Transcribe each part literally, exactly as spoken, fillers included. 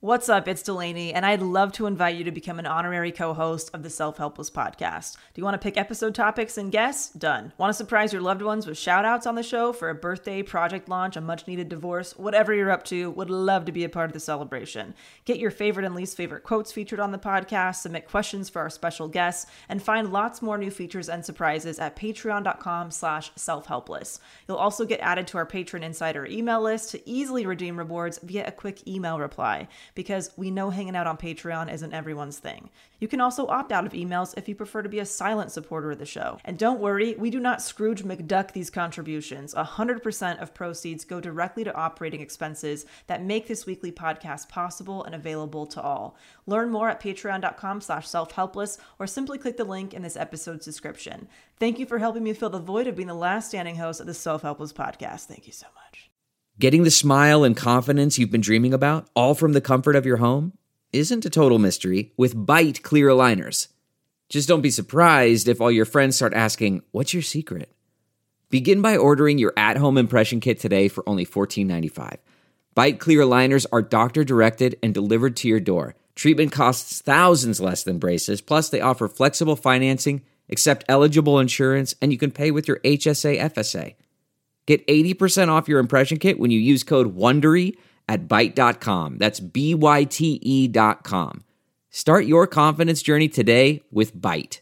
What's up? It's Delaney, and I'd love to invite you to become an honorary co-host of the Self-Helpless podcast. Do you want to pick episode topics and guests? Done. Want to surprise your loved ones with shout-outs on the show for a birthday, project launch, a much-needed divorce, whatever you're up to? Would love to be a part of the celebration. Get your favorite and least favorite quotes featured on the podcast, submit questions for our special guests, and find lots more new features and surprises at patreon.com slash self-helpless. You'll also get added to our Patron Insider email list to easily redeem rewards via a quick email reply, because we know hanging out on Patreon isn't everyone's thing. You can also opt out of emails if you prefer to be a silent supporter of the show. And don't worry, we do not Scrooge McDuck these contributions. one hundred percent of proceeds go directly to operating expenses that make this weekly podcast possible and available to all. Learn more at patreon.com slash self-helpless or simply click the link in this episode's description. Thank you for helping me fill the void of being the last standing host of the Self-Helpless podcast. Thank you so much. Getting the smile and confidence you've been dreaming about, all from the comfort of your home, isn't a total mystery with Byte clear aligners. Just don't be surprised if all your friends start asking, "What's your secret?" Begin by ordering your at-home impression kit today for only fourteen ninety-five. Byte clear aligners are doctor-directed and delivered to your door. Treatment costs thousands less than braces, plus they offer flexible financing, accept eligible insurance, and you can pay with your H S A F S A. Get eighty percent off your impression kit when you use code WONDERY at byte dot com. That's B Y T E dot com. Start your confidence journey today with Byte.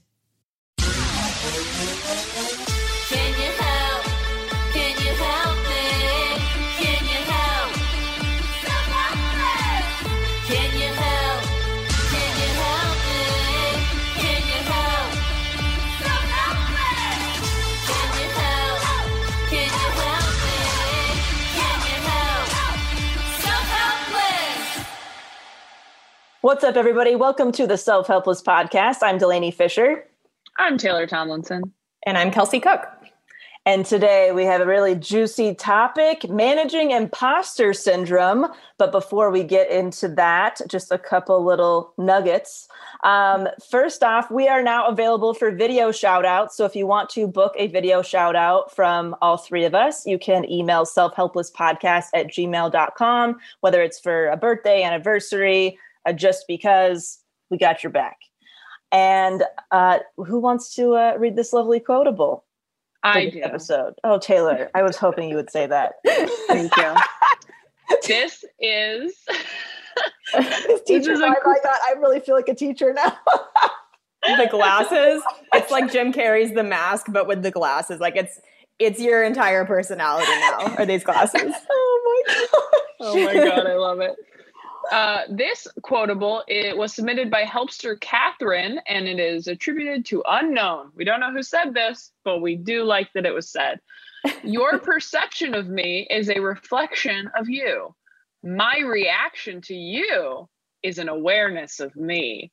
What's up, everybody? Welcome to the Self-Helpless podcast. I'm Delaney Fisher. I'm Taylor Tomlinson. And I'm Kelsey Cook. And today we have a really juicy topic, managing imposter syndrome. But before we get into that, just a couple little nuggets. Um, first off, we are now available for video shout outs. So if you want to book a video shout out from all three of us, you can email selfhelplesspodcast at gmail dot com, whether it's for a birthday, anniversary, uh, just because, we got your back. And uh, who wants to uh, read this lovely quotable? I do. Episode. Oh, Taylor, I was hoping you would say that. Thank you. This is... this teacher this is vibe, cool... I got, I really feel like a teacher now. The glasses. It's like Jim Carrey's The Mask, but with the glasses. Like it's it's your entire personality now, are these glasses. Oh my gosh. Oh my God, I love it. Uh, this quotable, it was submitted by Helpster Catherine, and it is attributed to unknown. We don't know who said this, but we do like that it was said. Your perception of me is a reflection of you. My reaction to you is an awareness of me.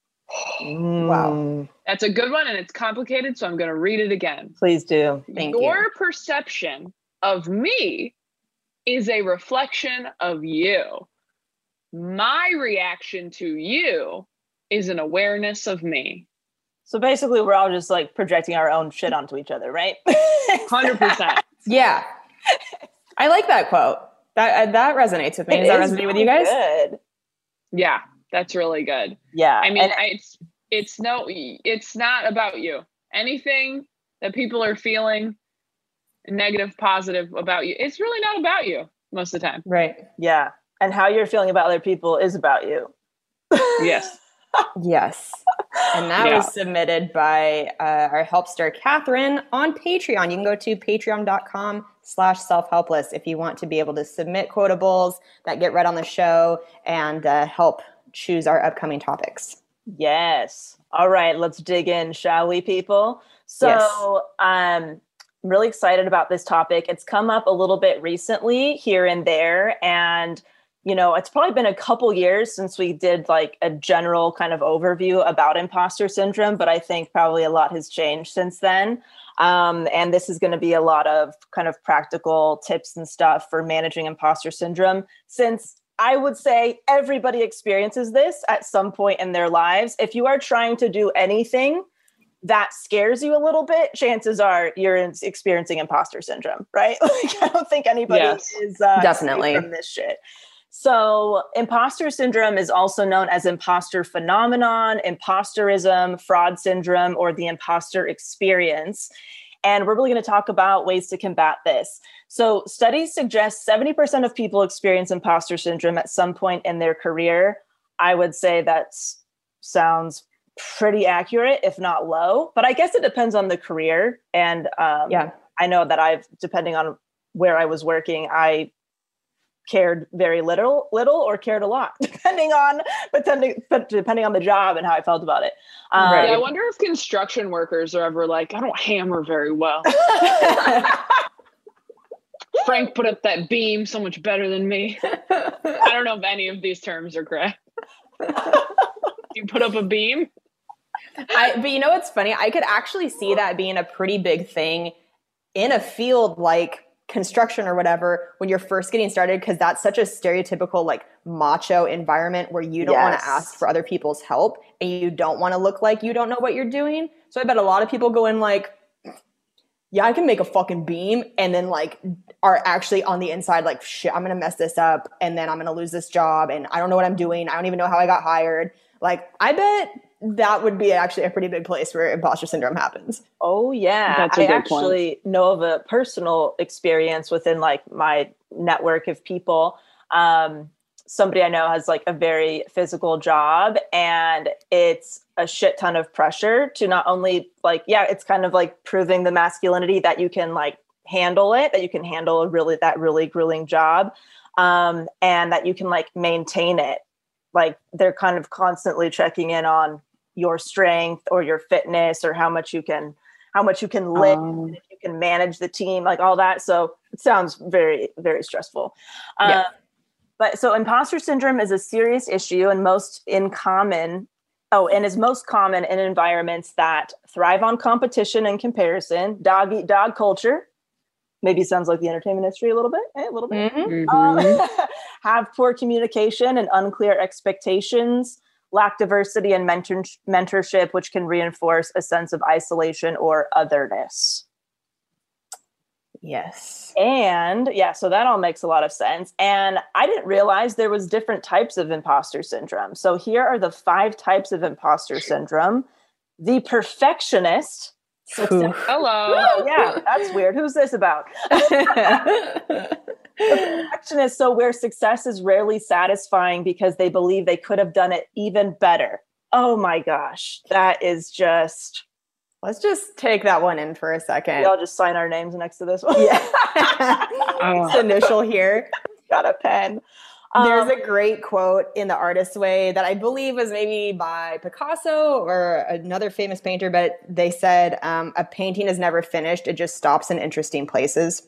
Wow. That's a good one, and it's complicated, so I'm going to read it again. Please do. Thank Your you. perception of me is a reflection of you. My reaction to you is an awareness of me. So basically, we're all just like projecting our own shit onto each other, right? one hundred percent. Yeah. I like that quote. That uh, that resonates with me. It Does that is resonate really with you guys? Good. Yeah, that's really good. Yeah. I mean, and- I, it's it's no, it's not about you. Anything that people are feeling negative, positive about you, it's really not about you most of the time. Right. Yeah. And how you're feeling about other people is about you. Yes. Yes. And that Yeah. was submitted by uh, our Helpster Catherine on Patreon. You can go to patreon.com slash self-helpless if you want to be able to submit quotables that get read on the show and uh, help choose our upcoming topics. Yes. All right, let's dig in, shall we, people? So Yes. um, I'm really excited about this topic. It's come up a little bit recently here and there. And, you know, it's probably been a couple years since we did like a general kind of overview about imposter syndrome, but I think probably a lot has changed since then. Um, and this is going to be a lot of kind of practical tips and stuff for managing imposter syndrome, since I would say everybody experiences this at some point in their lives. If you are trying to do anything that scares you a little bit, chances are you're experiencing imposter syndrome, right? Like, I don't think anybody Yes. is uh, Definitely safe from this shit. So imposter syndrome is also known as imposter phenomenon, imposterism, fraud syndrome, or the imposter experience. And we're really going to talk about ways to combat this. So studies suggest seventy percent of people experience imposter syndrome at some point in their career. I would say that sounds pretty accurate, if not low, but I guess it depends on the career. And um, yeah, I know that I've, depending on where I was working, I cared very little, little or cared a lot, depending on, depending, depending on the job and how I felt about it. Um, right. Yeah, I wonder if construction workers are ever like, I don't hammer very well. Frank put up that beam so much better than me. I don't know if any of these terms are correct. You put up a beam? I, but you know what's funny? I could actually see that being a pretty big thing in a field like construction or whatever when you're first getting started, because that's such a stereotypical like macho environment where you don't yes. want to ask for other people's help and you don't want to look like you don't know what you're doing. So I bet a lot of people go in like, yeah, I can make a fucking beam, and then like are actually on the inside like, shit, I'm gonna mess this up and then I'm gonna lose this job and I don't know what I'm doing. I don't even know how I got hired. Like, I bet that would be actually a pretty big place where imposter syndrome happens. Oh yeah. That's a I good actually point. know of a personal experience within like my network of people. Um, somebody I know has like a very physical job, and it's a shit ton of pressure to not only like, yeah, it's kind of like proving the masculinity that you can like handle it, that you can handle a really, that really grueling job. Um, and that you can like maintain it. Like they're kind of constantly checking in on your strength or your fitness or how much you can, how much you can lift, Um, and if you can manage the team, like all that. So it sounds very, very stressful. Yeah. Um, but so imposter syndrome is a serious issue and most in common, oh, and is most common in environments that thrive on competition and comparison, dog eat dog culture. Maybe sounds like the entertainment industry a little bit, eh, a little bit. Mm-hmm. Um, have poor communication and unclear expectations, lack diversity and mentor- mentorship, which can reinforce a sense of isolation or otherness. Yes. And yeah, so that all makes a lot of sense. And I didn't realize there was different types of imposter syndrome. So here are the five types of imposter syndrome. The perfectionist. Hello. Oh, yeah, that's weird. Who's this about? The perfectionist, so where success is rarely satisfying because they believe they could have done it even better. Oh my gosh, that is just... Let's just take that one in for a second. We all just sign our names next to this one. Yeah. It's initial here. Got a pen. There's Um, a great quote in The Artist's Way that I believe was maybe by Picasso or another famous painter, but they said um, a painting is never finished. It just stops in interesting places.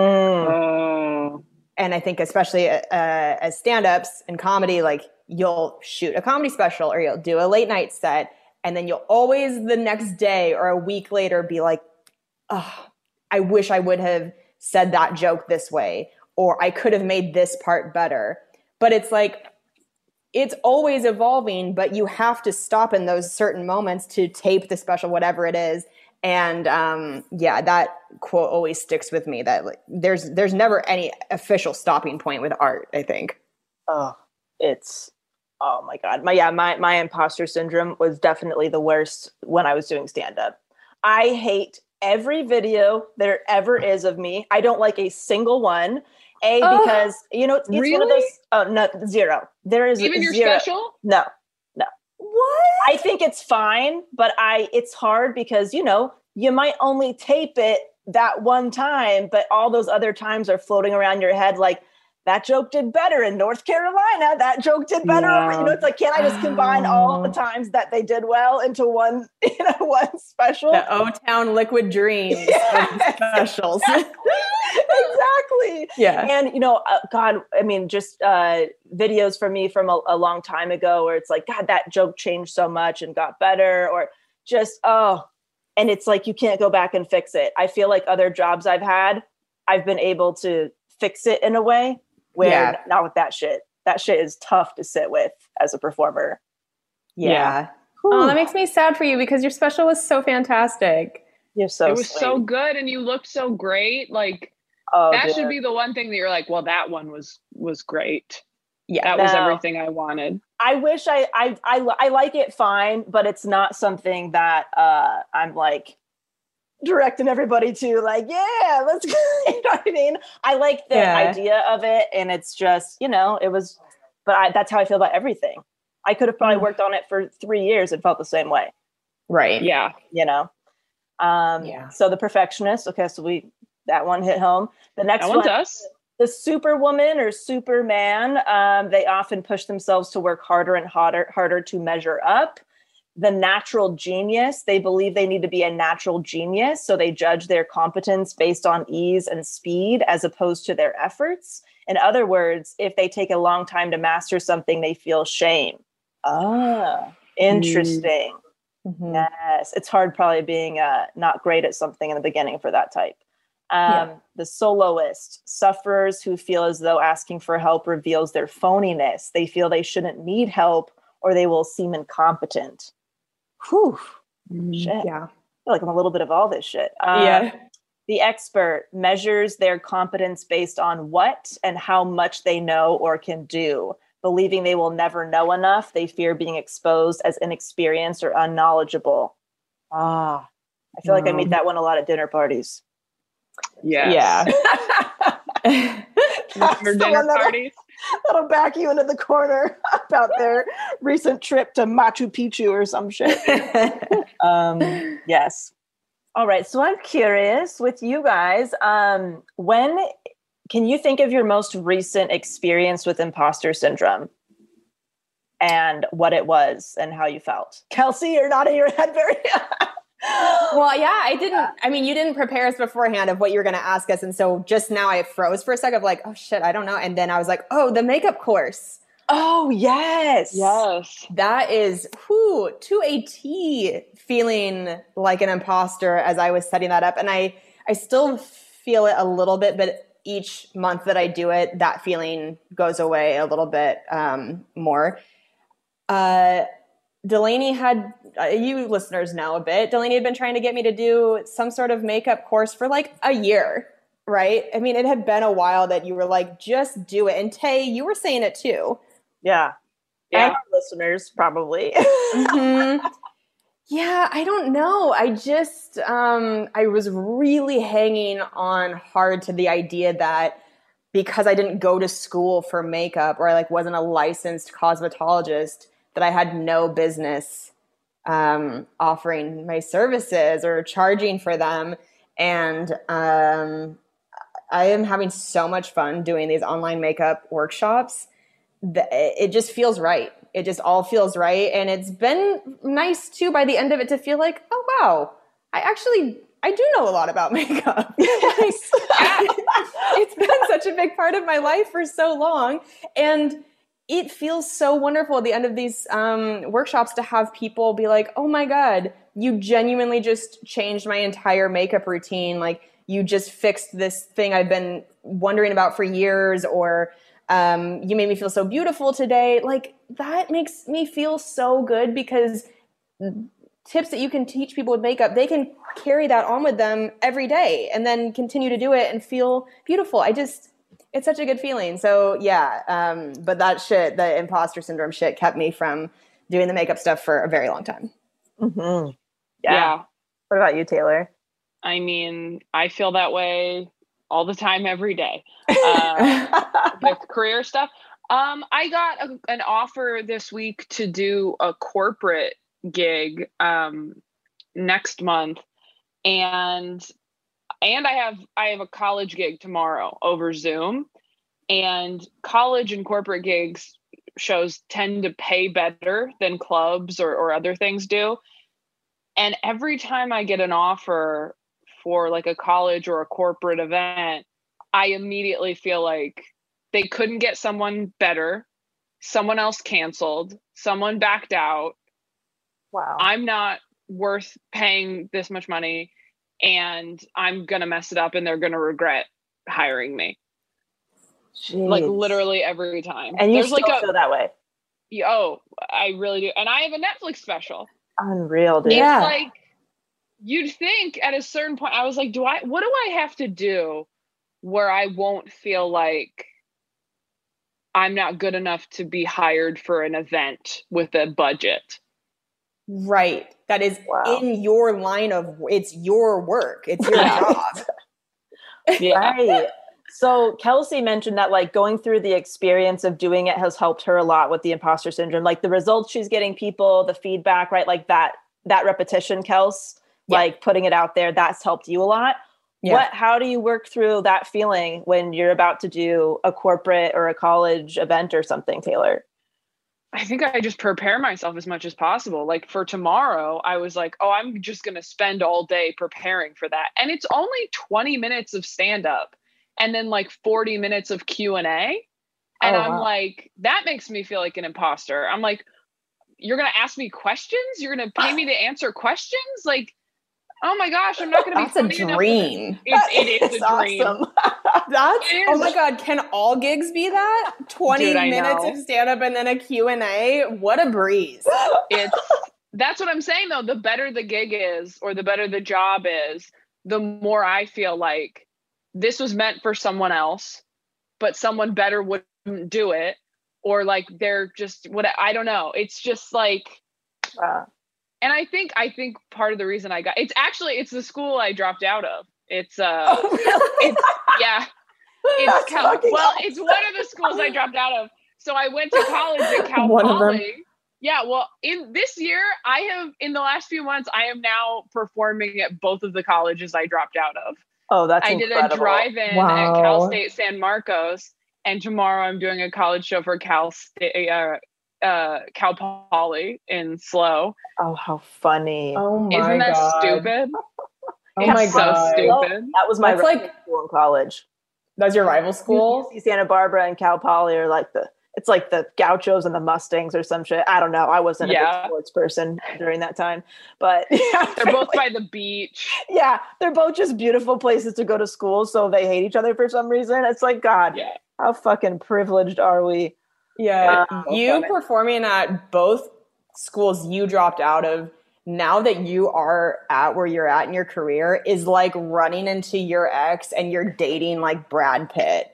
Mm. Uh, And I think especially uh, as stand-ups and comedy, like you'll shoot a comedy special or you'll do a late night set, and then you'll always the next day or a week later be like, oh, I wish I would have said that joke this way, or I could have made this part better. But it's like, it's always evolving, but you have to stop in those certain moments to tape the special, whatever it is. And um, yeah, that quote always sticks with me, that like, there's there's never any official stopping point with art, I think. Oh, it's, oh my God. My, yeah, my, my imposter syndrome was definitely the worst when I was doing stand-up. I hate every video there ever is of me. I don't like a single one. A, Oh, because, you know, it's, it's one of really? those, oh, no, zero. There is even your zero. special? No, no. What? I think it's fine, but I, it's hard because, you know, you might only tape it that one time, but all those other times are floating around your head like, that joke did better in North Carolina. That joke did better. Yeah. You know, it's like, can't I just combine all the times that they did well into one, you know, one special? The O-Town Liquid Dreams of specials. Exactly. Yeah. And, you know, uh, God, I mean, just uh, videos from me from a, a long time ago where it's like, God, that joke changed so much and got better, or just, oh, and it's like, you can't go back and fix it. I feel like other jobs I've had, I've been able to fix it in a way where Yeah. not with that shit. That shit is tough to sit with as a performer. Yeah. Yeah. Oh, that makes me sad for you because your special was so fantastic. You're so It was sweet. so good and you looked so great. Like Oh, that dude. should be the one thing that you're like, well, that one was was great. Yeah. That was No. everything I wanted. I wish I, I, I, I like it fine, but it's not something that uh, I'm like directing everybody to like, yeah, let's go. You know what I mean? I like the Yeah. idea of it. And it's just, you know, it was, but I, that's how I feel about everything. I could have probably Mm. worked on it for three years and felt the same way, Right. Yeah. you know? Um, Yeah. So The Perfectionist. Okay. So we, that one hit home. The next That one one, does. the Superwoman or Superman, um, they often push themselves to work harder and harder, harder to measure up. The Natural Genius, they believe they need to be a natural genius, so they judge their competence based on ease and speed as opposed to their efforts. In other words, if they take a long time to master something, they feel shame. Ah, interesting. Mhm. Yes, it's hard probably being uh, not great at something in the beginning for that type. Um, Yeah. The Soloist, sufferers who feel as though asking for help reveals their phoniness. They feel they shouldn't need help or they will seem incompetent. Whew, shit. Yeah. I feel like I'm a little bit of all this shit. Um, Yeah. The Expert measures their competence based on what and how much they know or can do. Believing they will never know enough, they fear being exposed as inexperienced or unknowledgeable. Ah, I feel like I meet that one a lot at dinner parties. Yes. Yeah. That's For the dinner one that'll- parties. That'll back you into the corner about their recent trip to Machu Picchu or some shit. Um, yes. All right. So I'm curious with you guys. Um, when can you think of your most recent experience with imposter syndrome and what it was and how you felt? Kelsey, you're nodding your head very. Well, yeah, I didn't, I mean, you didn't prepare us beforehand of what you were going to ask us. And so just now I froze for a second of like, oh shit, I don't know. And then I was like, oh, the makeup course. Oh, yes. Yes. That is, whew, to a T, feeling like an imposter as I was setting that up. And I, I still feel it a little bit, but each month that I do it, that feeling goes away a little bit um, more. Uh, Delaney had, uh, you listeners know a bit, Delaney had been trying to get me to do some sort of makeup course for like a year, right? I mean, it had been a while that you were like, just do it. And Tay, you were saying it too. Yeah. Yeah. And our listeners probably. Mm-hmm. Yeah, I don't know. I just, um, I was really hanging on hard to the idea that because I didn't go to school for makeup or I like wasn't a licensed cosmetologist, that I had no business um, offering my services or charging for them. And um, I am having so much fun doing these online makeup workshops. That it just feels right. It just all feels right. And it's been nice too by the end of it to feel like, oh, wow, I actually, I do know a lot about makeup. Yes. It's been such a big part of my life for so long. And it feels so wonderful at the end of these um, workshops to have people be like, oh my God, you genuinely just changed my entire makeup routine. Like you just fixed this thing I've been wondering about for years, or um, you made me feel so beautiful today. Like that makes me feel so good because tips that you can teach people with makeup, they can carry that on with them every day and then continue to do it and feel beautiful. I just, it's such a good feeling. So yeah, um, but that shit, the imposter syndrome shit kept me from doing the makeup stuff for a very long time. Mm-hmm. Yeah. Yeah. What about you, Taylor? I mean, I feel that way all the time, every day. Uh, with career stuff. Um, I got a, an offer this week to do a corporate gig um, next month, and and I have I have a college gig tomorrow over Zoom. And college and corporate gigs shows tend to pay better than clubs or, or other things do. And every time I get an offer for like a college or a corporate event, I immediately feel like they couldn't get someone better. Someone else canceled. Someone backed out. Wow. I'm not worth paying this much money, and I'm going to mess it up and they're going to regret hiring me. Jeez. Like literally every time. And you There's still like a, feel that way. oh, I really do. And I have a Netflix special. Unreal, dude. Yeah. It's like, you'd think at a certain point, I was like, do I, what do I have to do where I won't feel like I'm not good enough to be hired for an event with a budget. Right. That is Wow. in your line of, it's your work. It's your job. Yeah. Right. So Kelsey mentioned that like going through the experience of doing it has helped her a lot with the imposter syndrome, like the results she's getting, people, the feedback, right? Like that, that repetition, Kels, Yeah. like putting it out there, that's helped you a lot. Yeah. What, how do you work through that feeling when you're about to do a corporate or a college event or something, Taylor? I think I just prepare myself as much as possible. Like for tomorrow, I was like, oh, I'm just going to spend all day preparing for that. And it's only twenty minutes of stand up and then like forty minutes of Q and A. And Oh, I'm wow. like, that makes me feel like an imposter. I'm like, you're going to ask me questions? You're going to pay me to answer questions? Like, oh my gosh, I'm not going to be That's a funny enough for dream. this. It's, it is It's a dream. awesome. That's, It oh is. my God, can all gigs be that? twenty Dude, I minutes know. of stand up and then a Q and A? What a breeze. It's that's what I'm saying though. The better the gig is or the better the job is, the more I feel like this was meant for someone else, but someone better wouldn't do it. Or like they're just what I don't know. It's just like Wow. and I think I think part of the reason I got it's actually it's the school I dropped out of. It's uh Oh, really? it's yeah. It's That's Cal- fucking well, awesome. it's one of the schools I dropped out of. So I went to college at Cal One of them. Poly. Yeah, well, in this year, I have in the last few months, I am now performing at both of the colleges I dropped out of. Oh, that's I did incredible. a drive-in Wow. at Cal State San Marcos, and tomorrow I'm doing a college show for Cal State, uh, uh, Cal Poly in SLO. Oh, how funny. Oh my Isn't that God. stupid? Oh It's my so God. stupid. That was my That's rival like- school in college. That's your rival school? U C Santa Barbara and Cal Poly are like the, it's like the Gauchos and the Mustangs or some shit. I don't know. I wasn't a Yeah. big sports person during that time, but yeah, They're both by the beach. yeah, they're both just beautiful places to go to school. So they hate each other for some reason. It's like, God, Yeah. how fucking privileged are we? Yeah. Wow. You Funny. performing at both schools you dropped out of, now that you are at where you're at in your career, is like running into your ex and you're dating like Brad Pitt.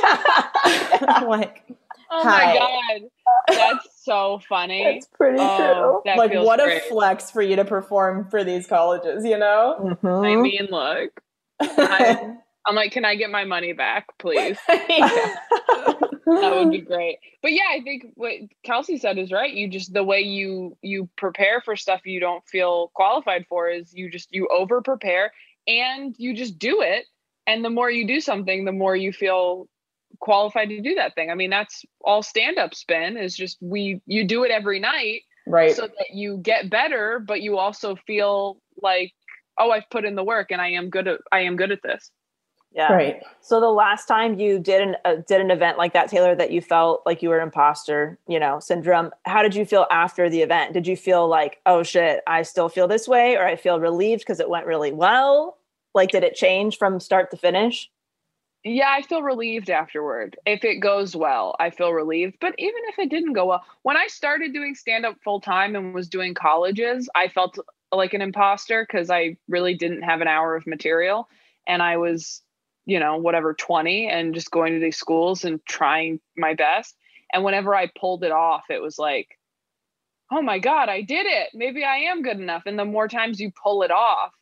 Like, Oh Hi. my God. That's so funny. It's pretty Oh, true. that like feels what great. a flex for you to perform for these colleges, you know? I Mhm. mean, look, I, I'm like, can I get my money back, please? Yeah. That would be great. But yeah, I think what Kelsey said is right. You just, the way you, you prepare for stuff you don't feel qualified for is you just, you over prepare and you just do it. And the more you do something, the more you feel qualified to do that thing. I mean, that's all stand-up spin is just, we, you do it every night Right. so that you get better, but you also feel like, oh, I've put in the work and I am good at, I am good at this. Yeah. Right. So the last time you did an uh, did an event like that, Taylor, that you felt like you were imposter, you know, syndrome, how did you feel after the event? Did you feel like, oh shit, I still feel this way, or I feel relieved because it went really well? Like, did it change from start to finish? Yeah, I feel relieved afterward. If it goes well, I feel relieved. But even if it didn't go well, when I started doing stand-up full time and was doing colleges, I felt like an imposter because I really didn't have an hour of material. And I was, you know, whatever, twenty and just going to these schools and trying my best. And whenever I pulled it off, it was like, oh my God, I did it. Maybe I am good enough. And the more times you pull it off,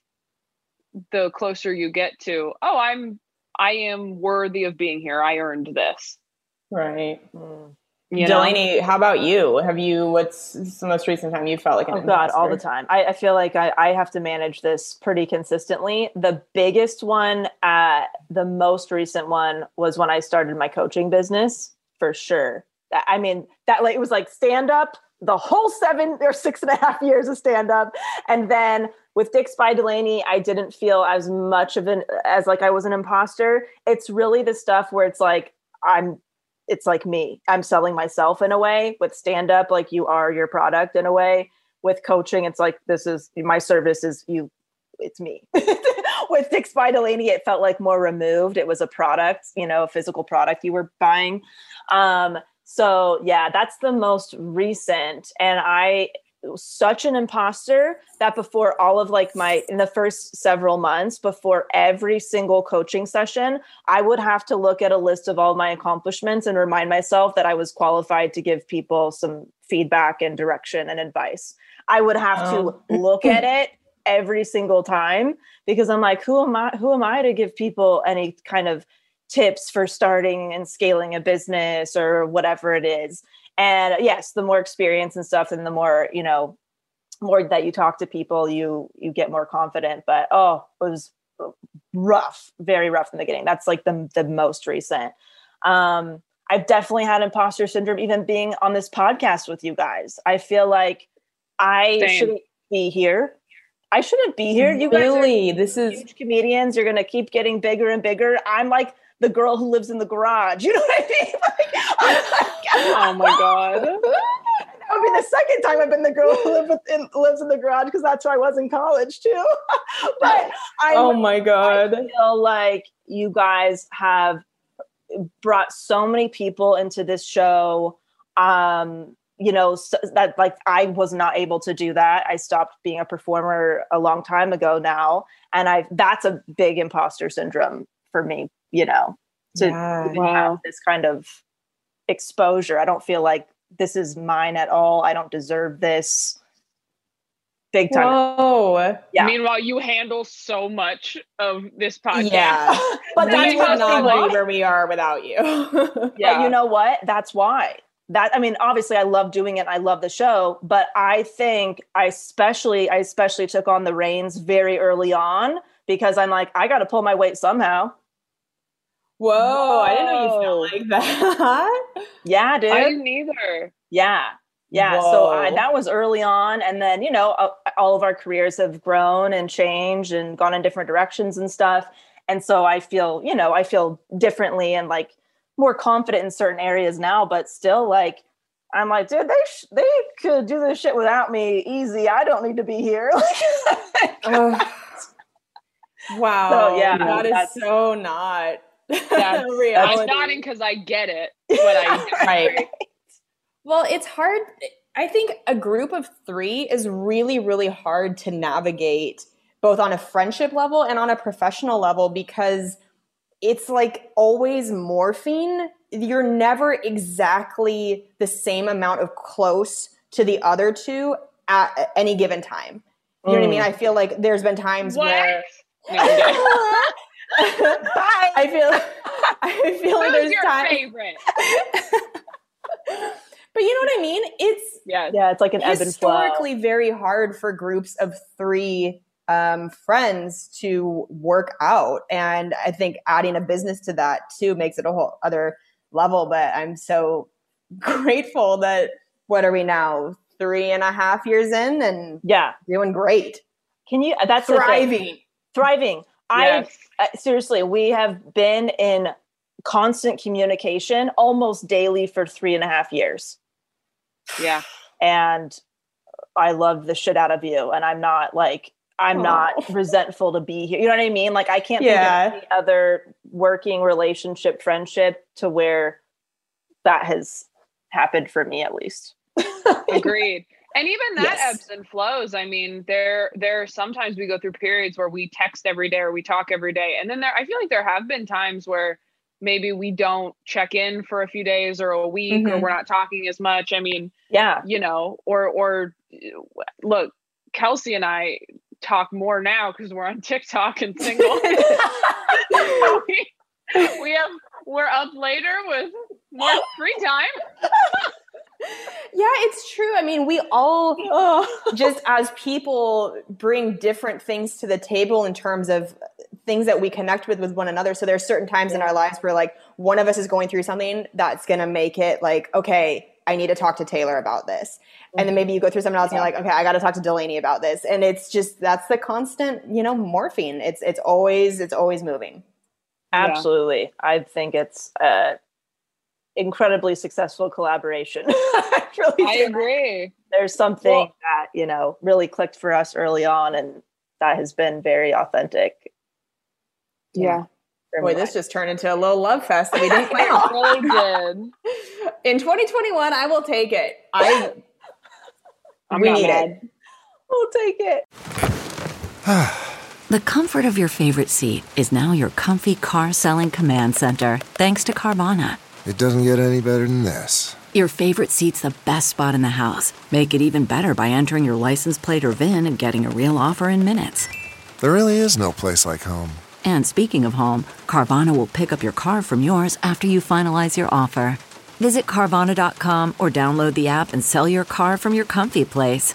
the closer you get to, oh, I'm, I am worthy of being here. I earned this. Right. Mm. You know? Delaney, how about you? Have you, what's the most recent time you felt like an Oh God, all the imposter? time. I, I feel like I, I have to manage this pretty consistently. The biggest one, uh, the most recent one was when I started my coaching business, for sure. I I mean, that like it was like stand up, the whole seven or six and a half years of stand up. And then with Dick's by Delaney, I didn't feel as much of an, as like I was an imposter. It's really the stuff where it's like, I'm, it's like me, I'm selling myself in a way. With stand up, like you are your product in a way. With coaching, it's like, this is my service is you, it's me. With Dick's by Delaney, it felt like more removed. It was a product, you know, a physical product you were buying. Um, so yeah, that's the most recent. And I, such an imposter that before all of like my, in the first several months, before every single coaching session, I would have to look at a list of all my accomplishments and remind myself that I was qualified to give people some feedback and direction and advice. I would have oh. to look at it every single time because I'm like, who am I, who am I to give people any kind of tips for starting and scaling a business or whatever it is. And yes, the more experience and stuff and the more, you know, more that you talk to people, you, you get more confident, but oh, it was rough, very rough in the beginning. That's like the, the most recent. Um, I've definitely had imposter syndrome, even being on this podcast with you guys. I feel like I Same. shouldn't be here. I shouldn't be here. You really? guys are this is huge comedians. You're going to keep getting bigger and bigger. I'm like the girl who lives in the garage. You know what I mean? Like, like, oh my God. That would be the second time I've been the girl who live in, lives in the garage because that's where I was in college too. But I Oh my God. I feel like you guys have brought so many people into this show. Um, you know, so that like I was not able to do that. I stopped being a performer a long time ago now. And I that's a big imposter syndrome for me, you know, to yeah. wow. have this kind of exposure. I don't feel like this is mine at all. I don't deserve this. Big time. Whoa. Yeah. Meanwhile, you handle so much of this podcast. Yeah. But we that's would not why. be where we are without you. Yeah. But you know what? That's why. That, I mean, obviously I love doing it. I love the show, but I think I especially, I especially took on the reins very early on because I'm like, I got to pull my weight somehow. Whoa, Whoa. I didn't know you felt like that. Yeah, dude. I didn't either. Yeah. Yeah. Whoa. So I, that was early on. And then, you know, uh, all of our careers have grown and changed and gone in different directions and stuff. And so I feel, you know, I feel differently and like more confident in certain areas now, but still like, I'm like, dude, they, sh- they could do this shit without me easy. I don't need to be here. uh, wow. So, yeah, that is so not. Yeah, I'm nodding because I get it. But I right. Well, it's hard. I think a group of three is really, really hard to navigate both on a friendship level and on a professional level because it's like always morphing. You're never exactly the same amount of close to the other two at any given time. You know mm. what I mean? I feel like there's been times what? where Bye. I feel I feel Who's like there's your time. favorite? But you know what I mean? It's yeah, yeah, it's like an ebb and flow. Historically very hard for groups of three um, friends to work out. And I think adding a business to that too makes it a whole other level. But I'm so grateful that, what are we now? Three and a half years in and yeah, doing great. Can you, that's thriving, thriving. Yes. I, uh, seriously, we have been in constant communication almost daily for three and a half years. Yeah. And I love the shit out of you. And I'm not like, I'm Aww. not resentful to be here. You know what I mean? Like I can't yeah. think of any other working relationship, friendship to where that has happened for me at least. Agreed. And even that yes. ebbs and flows. I mean, there there sometimes we go through periods where we text every day or we talk every day. And then there I feel like there have been times where maybe we don't check in for a few days or a week mm-hmm. or we're not talking as much. I mean, yeah, you know, or or look, Kelsey and I talk more now because we're on TikTok and single. we, we have we're up later with more free time. Yeah, it's true. I mean, we all oh. just as people bring different things to the table in terms of things that we connect with with one another. So there's certain times in our lives where like one of us is going through something that's going to make it like, okay, I need to talk to Taylor about this. And then maybe you go through something else and you're like, okay, I got to talk to Delaney about this. And it's just, that's the constant, you know, morphine. It's, it's always, it's always moving. Absolutely. Yeah. I think it's uh incredibly successful collaboration. I, really I agree. There's something well, that, you know, really clicked for us early on and that has been very authentic. Yeah. yeah. Boy, this just turned into a little love fest that we didn't plan on. It really did. In twenty twenty-one, I will take it. I I'm we not need mad. it. We'll take it. The comfort of your favorite seat is now your comfy car selling command center, thanks to Carvana. It doesn't get any better than this. Your favorite seat's the best spot in the house. Make it even better by entering your license plate or V I N and getting a real offer in minutes. There really is no place like home. And speaking of home, Carvana will pick up your car from yours after you finalize your offer. Visit Carvana dot com or download the app and sell your car from your comfy place.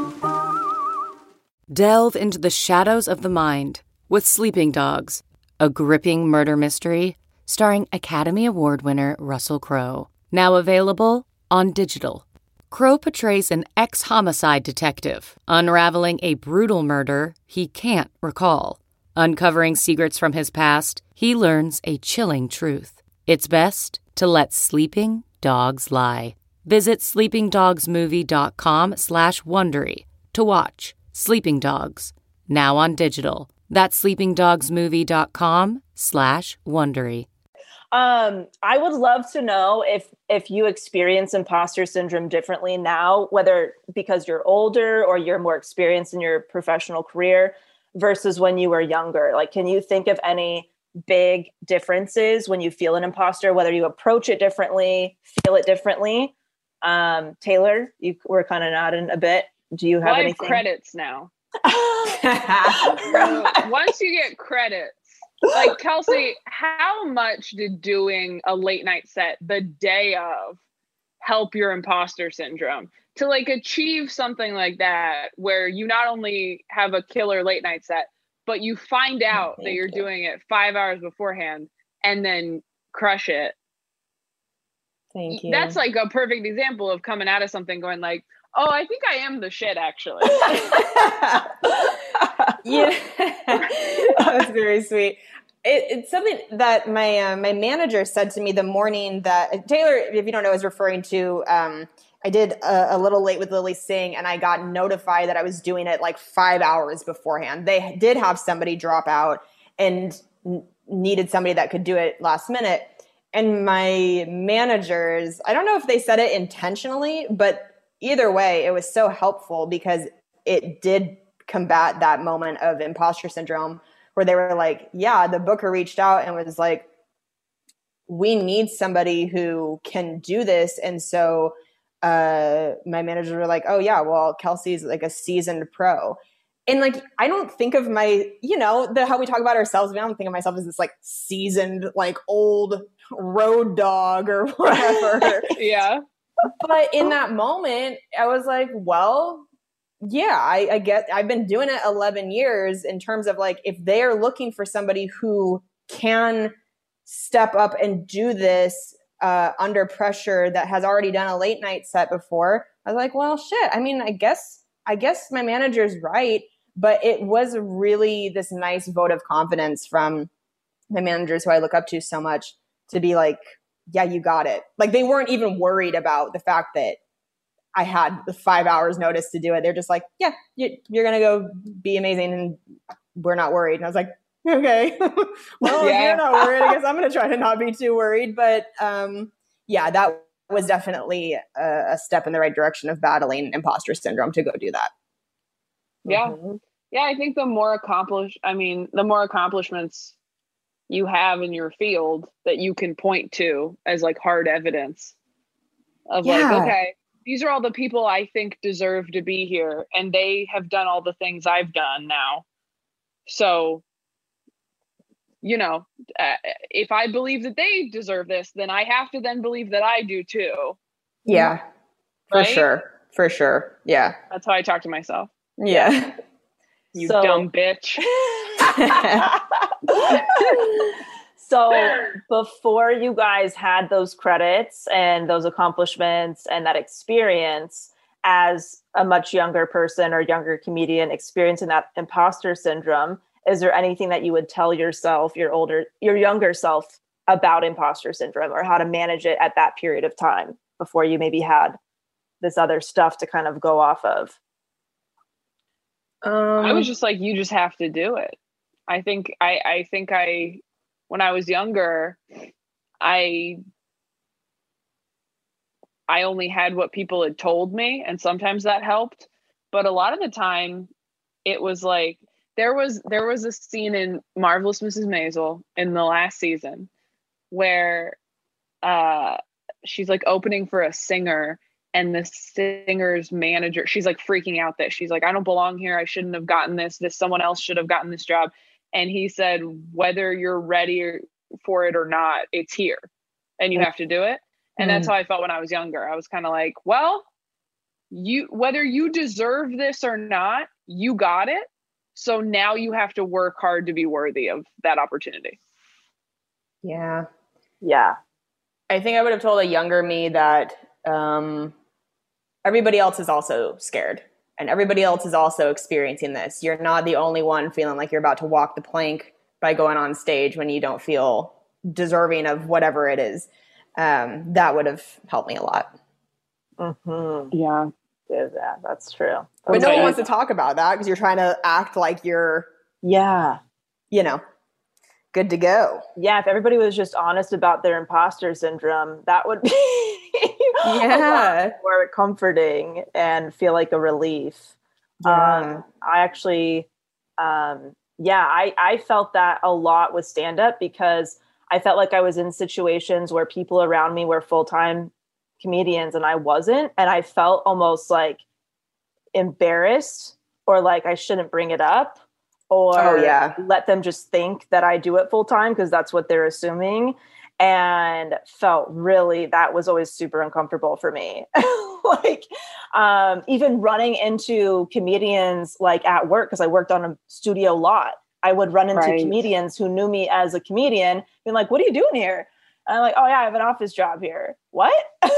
Delve into the shadows of the mind with Sleeping Dogs, a gripping murder mystery starring Academy Award winner Russell Crowe. Now available on digital. Crowe portrays an ex-homicide detective unraveling a brutal murder he can't recall. Uncovering secrets from his past, he learns a chilling truth. It's best to let sleeping dogs lie. Visit sleepingdogsmovie.com slash Wondery to watch Sleeping Dogs, now on digital. That's sleepingdogsmovie.com slash Wondery. Um, I would love to know if if you experience imposter syndrome differently now, whether because you're older or you're more experienced in your professional career versus when you were younger. Like, can you think of any big differences when you feel an imposter, whether you approach it differently, feel it differently? Um, Taylor, you were kind of nodding a bit. Do you have Well, I have anything? credits now. So once you get credits, like Kelsey, how much did doing a late night set the day of help your imposter syndrome to like achieve something like that, where you not only have a killer late night set, but you find out Oh, that you're you. doing it five hours beforehand and then crush it? Thank you. That's like a perfect example of coming out of something going like, oh, I think I am the shit, actually. Yeah, that's very sweet. It, it's something that my uh, my manager said to me the morning that Taylor, if you don't know, is referring to. Um, I did a, a Little Late with Lily Singh, and I got notified that I was doing it like five hours beforehand. They did have somebody drop out and n- needed somebody that could do it last minute. And my managers, I don't know if they said it intentionally, but either way, it was so helpful because it did combat that moment of imposter syndrome where they were like, yeah, the booker reached out and was like, we need somebody who can do this. And so uh, my managers were like, oh yeah, well, Kelsey's like a seasoned pro. And like, I don't think of my, you know, the, how we talk about ourselves. I don't think of myself as this like seasoned, like old road dog or whatever. Yeah. But in that moment, I was like, well, yeah, I, I get, I've been doing it eleven years in terms of like, if they're looking for somebody who can step up and do this uh, under pressure that has already done a late night set before, I was like, well, shit. I mean, I guess, I guess my manager's right, but it was really this nice vote of confidence from my managers who I look up to so much to be like, yeah, you got it. Like they weren't even worried about the fact that I had the five hours notice to do it. They're just like, yeah, you, you're going to go be amazing. And we're not worried. And I was like, okay, well, Yeah. if you're not worried, I guess I'm going to try to not be too worried. But um, yeah, that was definitely a, a step in the right direction of battling imposter syndrome to go do that. Yeah. Mm-hmm. Yeah. I think the more accomplished, I mean, the more accomplishments you have in your field that you can point to as like hard evidence of Yeah. like, okay, these are all the people I think deserve to be here. And they have done all the things I've done now. So, you know, uh, if I believe that they deserve this, then I have to then believe that I do too. Yeah, for Right? sure. For sure. Yeah. That's how I talk to myself. Yeah. You So- dumb bitch. So before you guys had those credits and those accomplishments and that experience as a much younger person or younger comedian experiencing that imposter syndrome, is there anything that you would tell yourself, your older, your younger self about imposter syndrome or how to manage it at that period of time before you maybe had this other stuff to kind of go off of? Um, I was just like, you just have to do it. I think I, I think I, when I was younger, I I only had what people had told me, and sometimes that helped. But a lot of the time it was like, there was there was a scene in Marvelous Missus Maisel in the last season where uh, she's like opening for a singer, and the singer's manager, she's like freaking out that she's like, I don't belong here. I shouldn't have gotten this. This someone else should have gotten this job. And he said, whether you're ready for it or not, it's here and you have to do it. And mm. that's how I felt when I was younger. I was kind of like, well, you, whether you deserve this or not, you got it. So now you have to work hard to be worthy of that opportunity. Yeah. Yeah. I think I would have told a younger me that um, everybody else is also scared and everybody else is also experiencing this. You're not the only one feeling like you're about to walk the plank by going on stage when you don't feel deserving of whatever it is. Um, that would have helped me a lot. Mm-hmm. Yeah. Yeah, that's true. But no one wants to talk about that because you're trying to act like you're, yeah, you know, good to go. Yeah, if everybody was just honest about their imposter syndrome, that would be yeah. more comforting and feel like a relief. Yeah. Um, I actually, um, yeah, I, I felt that a lot with stand-up because I felt like I was in situations where people around me were full-time comedians and I wasn't, and I felt almost like embarrassed or like I shouldn't bring it up or oh, yeah. let them just think that I do it full time because that's what they're assuming, and felt really, that was always super uncomfortable for me. Like um, even running into comedians like at work, because I worked on a studio lot, I would run into right. comedians who knew me as a comedian being like, what are you doing here? And I'm like, oh yeah, I have an office job here. What?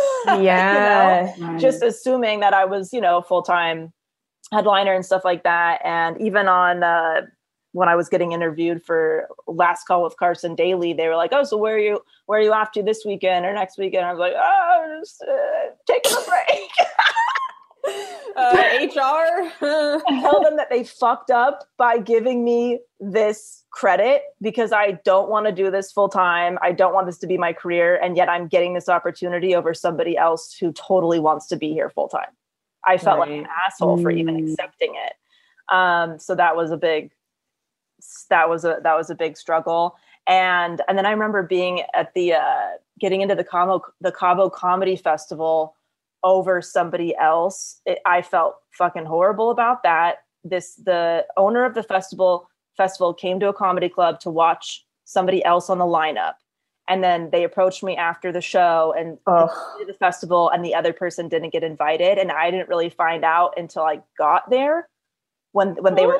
Yeah. You know? Right. Just assuming that I was, you know, full-time headliner and stuff like that. And even on uh, when I was getting interviewed for Last Call with Carson Daly, they were like, oh, so where are you, where are you off to this weekend or next weekend? I was like, oh, just uh, taking a break. uh, H R. Tell them that they fucked up by giving me this credit because I don't want to do this full time. I don't want this to be my career. And yet I'm getting this opportunity over somebody else who totally wants to be here full time. I felt right. like an asshole mm. for even accepting it. Um, so that was a big, that was a, that was a big struggle. And, and then I remember being at the, uh, getting into the Cabo, the Cabo Comedy Festival over somebody else. It, I felt fucking horrible about that. This, the owner of the festival festival came to a comedy club to watch somebody else on the lineup. And then they approached me after the show and oh. the festival, and the other person didn't get invited. And I didn't really find out until I got there when, when they were,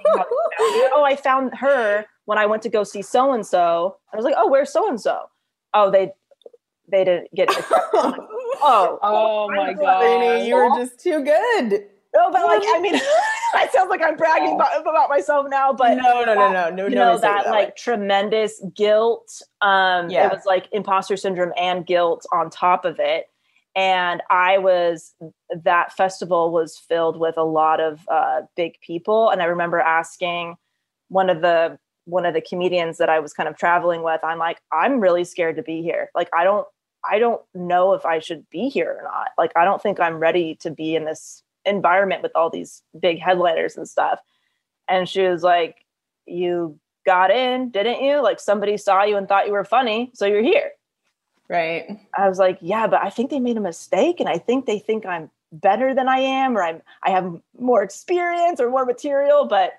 oh, I found her when I went to go see so-and-so. I was like, oh, where's so-and-so? Oh, they, they didn't get it. Oh, oh my God. You were just too good. No, but like, I mean, it sounds like I'm bragging about, about myself now, but no, no, no, no, no. You know, that, that like way. Tremendous guilt. Um, yeah. It was like imposter syndrome and guilt on top of it. And I was, that festival was filled with a lot of uh, big people. And I remember asking one of the, one of the comedians that I was kind of traveling with, I'm like, I'm really scared to be here. Like, I don't, I don't know if I should be here or not. Like, I don't think I'm ready to be in this environment with all these big headliners and stuff. And she was like, you got in, didn't you? Like, somebody saw you and thought you were funny, so you're here. Right. I was like, yeah, but I think they made a mistake. And I think they think I'm better than I am, or I'm, I have more experience or more material, but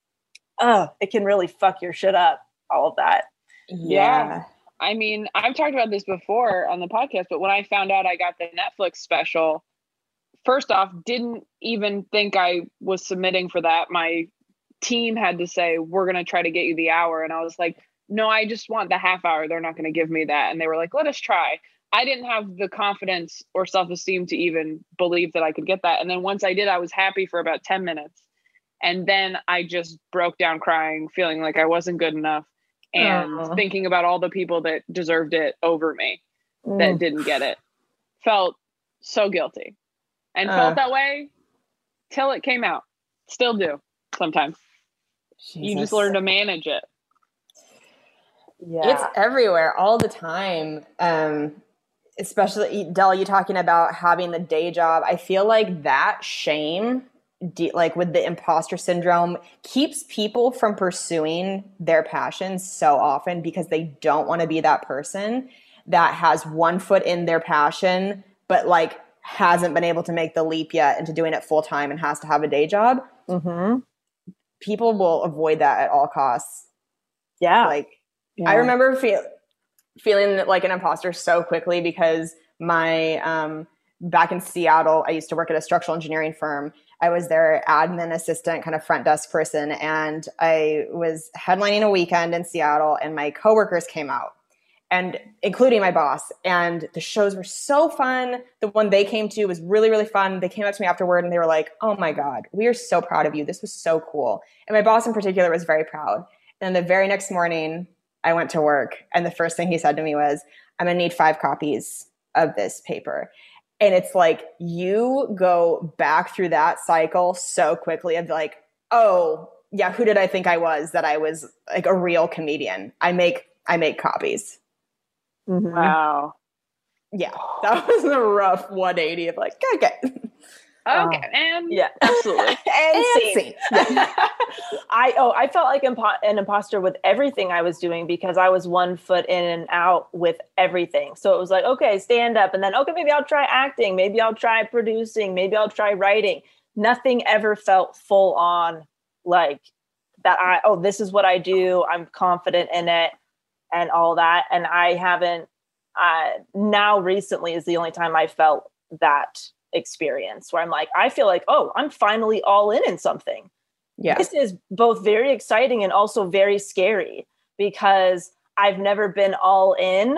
oh, it can really fuck your shit up. All of that. Yeah. yeah. I mean, I've talked about this before on the podcast, but when I found out I got the Netflix special, first off, didn't even think I was submitting for that. My team had to say, we're going to try to get you the hour. And I was like, no, I just want the half hour. They're not going to give me that. And they were like, let us try. I didn't have the confidence or self-esteem to even believe that I could get that. And then once I did, I was happy for about ten minutes. And then I just broke down crying, feeling like I wasn't good enough. And uh. thinking about all the people that deserved it over me mm. that didn't get it. Felt so guilty. And uh. felt that way till it came out. Still do sometimes. Jesus. You just learn to manage it. Yeah. It's everywhere all the time. Um, especially Del, you talking about having the day job. I feel like that shame, de- like with the imposter syndrome, keeps people from pursuing their passions so often because they don't want to be that person that has one foot in their passion, but like hasn't been able to make the leap yet into doing it full time and has to have a day job. Mm-hmm. People will avoid that at all costs. Yeah. Like Yeah. I remember feel, feeling like an imposter so quickly because my, um, back in Seattle, I used to work at a structural engineering firm. I was their admin assistant, kind of front desk person. And I was headlining a weekend in Seattle and my coworkers came out, and including my boss. And the shows were so fun. The one they came to was really, really fun. They came up to me afterward and they were like, oh my God, we are so proud of you. This was so cool. And my boss in particular was very proud. And the very next morning I went to work and the first thing he said to me was, I'm going to need five copies of this paper. And it's like, you go back through that cycle so quickly of like, oh yeah, who did I think I was that I was like a real comedian? I make, I make copies. Mm-hmm. Wow. Yeah, that was a rough one eighty of like, okay. Okay, and Yeah, absolutely. and, And scene. scene. I oh I felt like impo- an imposter with everything I was doing because I was one foot in and out with everything. So it was like, okay, stand up, and then okay, maybe I'll try acting, maybe I'll try producing, maybe I'll try writing. Nothing ever felt full on like that. I oh this is what I do. I'm confident in it and all that. And I haven't. Uh, now recently is the only time I felt that experience where I'm like, I feel like, oh, I'm finally all in in something. Yeah. This is both very exciting and also very scary because I've never been all in.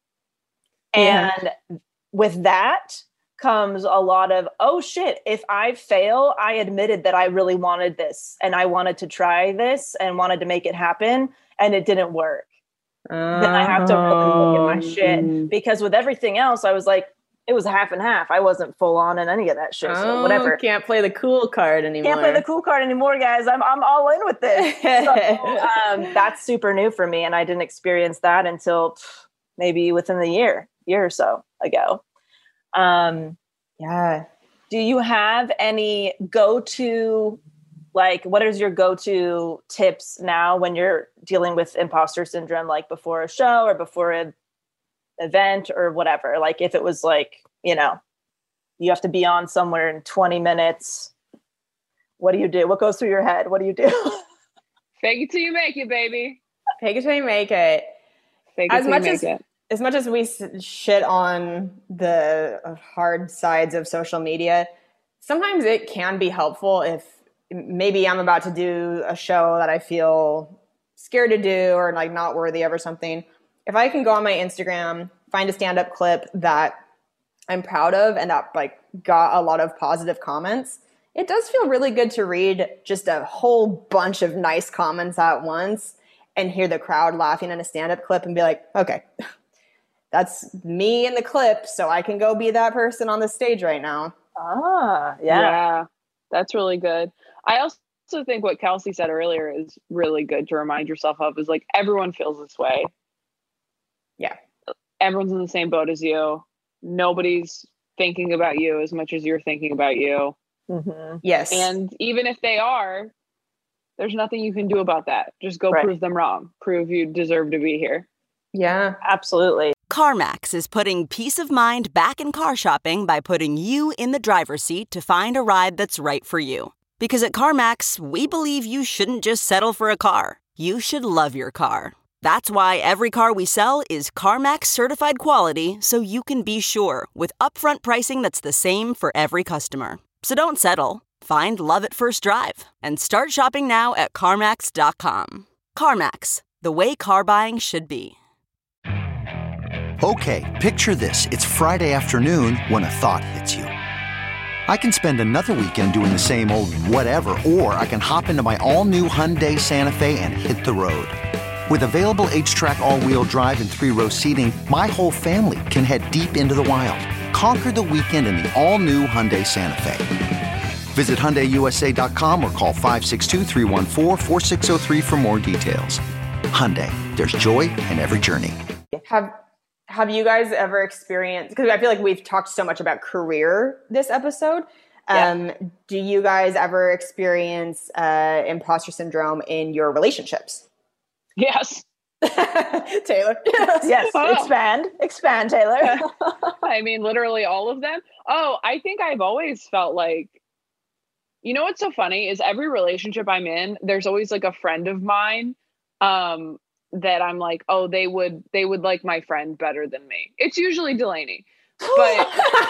And yeah. with that comes a lot of, oh shit, if I fail, I admitted that I really wanted this and I wanted to try this and wanted to make it happen and it didn't work. Uh, then I have to really look at my shit because with everything else, I was like, it was half and half. I wasn't full on in any of that shit. So oh, whatever. Can't play the cool card anymore. Can't play the cool card anymore, guys. I'm I'm all in with this. So, um, that's super new for me, and I didn't experience that until maybe within the year, year or so ago. Um, yeah. Do you have any go-to, like, what is your go-to tips now when you're dealing with imposter syndrome, like before a show or before a event or whatever? Like if it was like, you know, you have to be on somewhere in twenty minutes, what do you do? What goes through your head? What do you do? Fake it till you make it, baby. Fake it till you make it. Fake it as till much you make as it. As much as we shit on the hard sides of social media, sometimes it can be helpful if maybe I'm about to do a show that I feel scared to do or like not worthy of or something. If I can go on my Instagram, find a stand-up clip that I'm proud of and that like got a lot of positive comments, it does feel really good to read just a whole bunch of nice comments at once and hear the crowd laughing in a stand-up clip and be like, okay, that's me in the clip, so I can go be that person on the stage right now. Ah, yeah. Yeah, that's really good. I also think what Kelsey said earlier is really good to remind yourself of is like everyone feels this way. Yeah. Everyone's in the same boat as you. Nobody's thinking about you as much as you're thinking about you. Mm-hmm. Yes. And even if they are, there's nothing you can do about that. Just go right. prove them wrong. Prove you deserve to be here. Yeah, absolutely. CarMax is putting peace of mind back in car shopping by putting you in the driver's seat to find a ride that's right for you. Because at CarMax, we believe you shouldn't just settle for a car. You should love your car. That's why every car we sell is CarMax certified quality, so you can be sure with upfront pricing that's the same for every customer. So don't settle. Find love at first drive and start shopping now at CarMax dot com. CarMax, the way car buying should be. Okay, picture this. It's Friday afternoon when a thought hits you. I can spend another weekend doing the same old whatever, or I can hop into my all-new Hyundai Santa Fe and hit the road. With available H-Track all-wheel drive and three-row seating, my whole family can head deep into the wild. Conquer the weekend in the all-new Hyundai Santa Fe. Visit Hyundai U S A dot com or call five six two, three one four, four six zero three for more details. Hyundai, there's joy in every journey. Have have you guys ever experienced, because I feel like we've talked so much about career this episode. Um, yeah. Do you guys ever experience uh, imposter syndrome in your relationships? Yes. Taylor. Yes. Oh. Expand. Expand, Taylor. I mean, literally all of them. Oh, I think I've always felt like, you know what's so funny is every relationship I'm in, there's always like a friend of mine um, that I'm like, oh, they would they would like my friend better than me. It's usually Delaney. But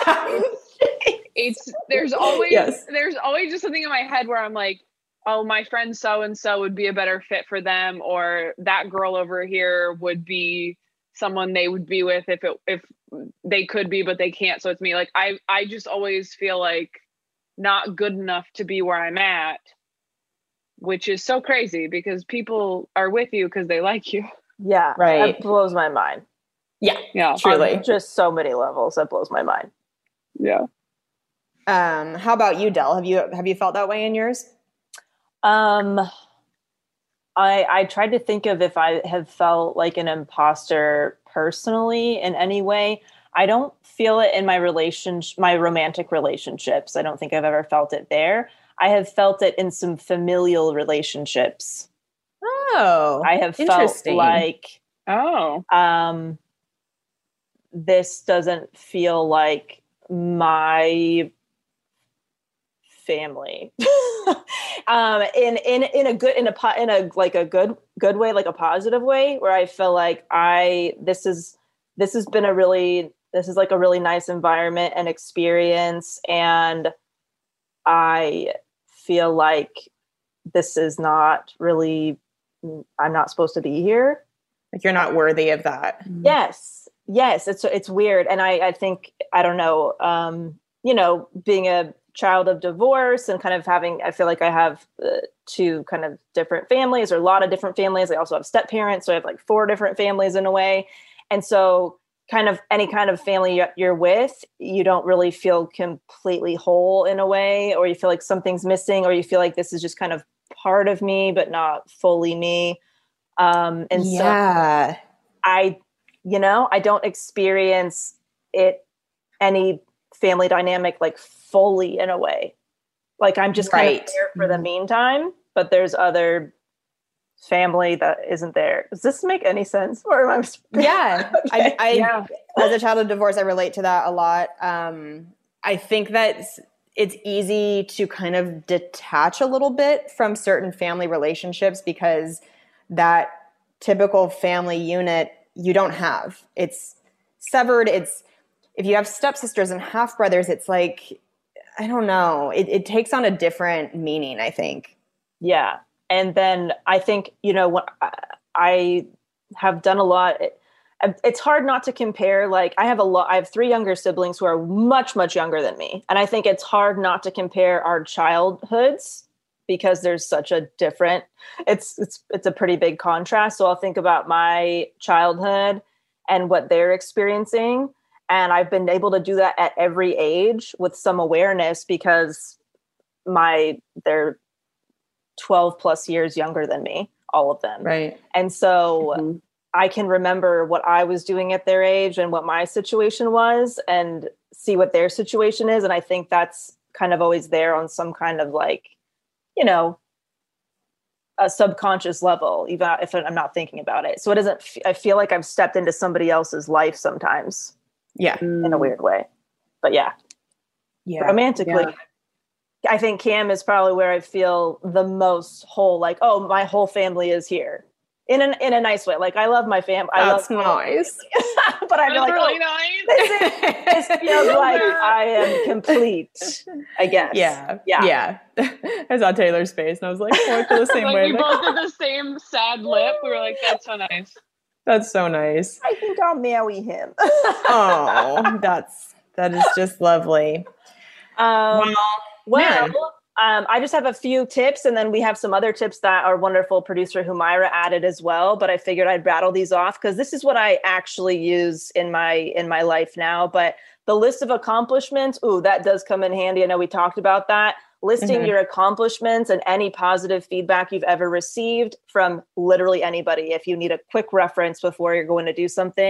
it's there's always yes. there's always just something in my head where I'm like, oh, my friend so-and-so would be a better fit for them, or that girl over here would be someone they would be with if it, if they could be, but they can't. So it's me. Like, I, I just always feel like not good enough to be where I'm at, which is so crazy because people are with you because they like you. Yeah. Right. That blows my mind. Yeah. Yeah. Truly. On just so many levels. That blows my mind. Yeah. Um, how about you, Del? Have you, have you felt that way in yours? Um, I I tried to think of if I have felt like an imposter personally in any way. I don't feel it in my relationship, my romantic relationships. I don't think I've ever felt it there. I have felt it in some familial relationships. Oh, I have felt like, oh, um, this doesn't feel like my family. um in in in a good in a in a like a good good way, like a positive way, where I feel like I this is this has been a really this is like a really nice environment and experience, and I feel like this is not really I'm not supposed to be here. Like you're not worthy of that. Yes. Yes, it's it's weird, and I I think I don't know um you know, being a child of divorce and kind of having, I feel like I have uh, two kind of different families, or a lot of different families. I also have step parents. So I have like four different families in a way. And so kind of any kind of family you're with, you don't really feel completely whole in a way, or you feel like something's missing, or you feel like this is just kind of part of me, but not fully me. Um, and yeah. so I, you know, I don't experience it, any family dynamic, like fully in a way. Like I'm just kind right. of there for the meantime, but there's other family that isn't there. Does this make any sense? Or am I? Yeah. Okay. I, I yeah. As a child of divorce, I relate to that a lot. Um, I think that it's easy to kind of detach a little bit from certain family relationships because that typical family unit you don't have. It's severed. It's, if you have stepsisters and half brothers, it's like, I don't know. It, it takes on a different meaning, I think. Yeah. And then I think, you know, when I have done a lot, it, it's hard not to compare. Like I have a lot, I have three younger siblings who are much, much younger than me. And I think it's hard not to compare our childhoods because there's such a different, it's, it's, it's a pretty big contrast. So I'll think about my childhood and what they're experiencing. And I've been able to do that at every age with some awareness because my, they're twelve plus years younger than me, all of them. Right. And so mm-hmm. I can remember what I was doing at their age and what my situation was and see what their situation is. And I think that's kind of always there on some kind of like, you know, a subconscious level, even if I'm not thinking about it. So it doesn't, f- I feel like I've stepped into somebody else's life sometimes. Yeah. In a weird way. But yeah. Yeah. Romantically. Yeah. I think Cam is probably where I feel the most whole, like, oh, my whole family is here. In an in a nice way. Like I love my family. That's love nice. but I feel like really oh, nice. This, this feels like I am complete, I guess. Yeah. Yeah. Yeah. I saw Taylor's face and I was like, oh, I feel the same like way. we both did the same sad lip. We were like, that's so nice. That's so nice. I think I'll marry him. Oh, that's that is just lovely. Um, well, well um, I just have a few tips, and then we have some other tips that our wonderful producer Humaira added as well. But I figured I'd rattle these off because this is what I actually use in my in my life now. But the list of accomplishments, ooh, that does come in handy. I know we talked about that. Listing mm-hmm. your accomplishments and any positive feedback you've ever received from literally anybody. If you need a quick reference before you're going to do something,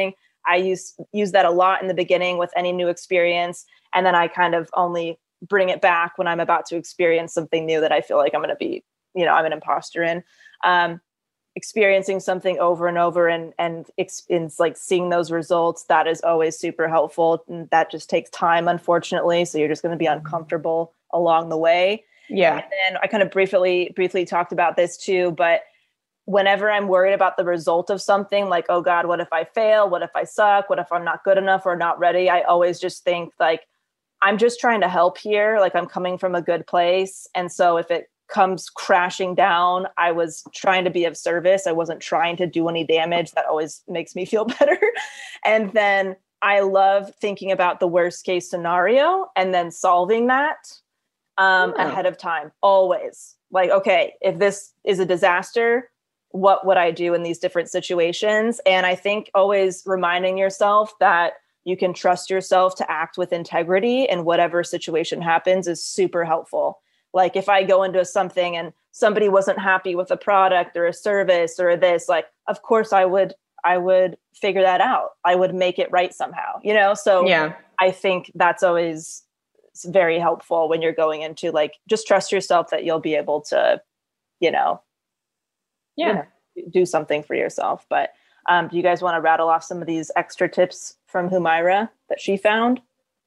I use use that a lot in the beginning with any new experience. And then I kind of only bring it back when I'm about to experience something new that I feel like I'm going to be, you know, I'm an imposter in. Um, experiencing something over and over and, and it's, it's like seeing those results, that is always super helpful. And that just takes time, unfortunately. So you're just going to be uncomfortable along the way. Yeah. And then I kind of briefly, briefly talked about this too, but whenever I'm worried about the result of something, like, oh God, what if I fail? What if I suck? What if I'm not good enough or not ready? I always just think like, I'm just trying to help here. Like I'm coming from a good place. And so if it comes crashing down, I was trying to be of service. I wasn't trying to do any damage. That always makes me feel better. And then I love thinking about the worst case scenario and then solving that um, yeah. ahead of time. Always like, okay, if this is a disaster, what would I do in these different situations? And I think always reminding yourself that you can trust yourself to act with integrity and whatever situation happens is super helpful. Like if I go into something and somebody wasn't happy with a product or a service or this, like, of course I would, I would figure that out. I would make it right somehow, you know? So yeah. I think that's always very helpful when you're going into like, just trust yourself that you'll be able to, you know, yeah, you know, do something for yourself. But um, do you guys want to rattle off some of these extra tips from Humaira that she found?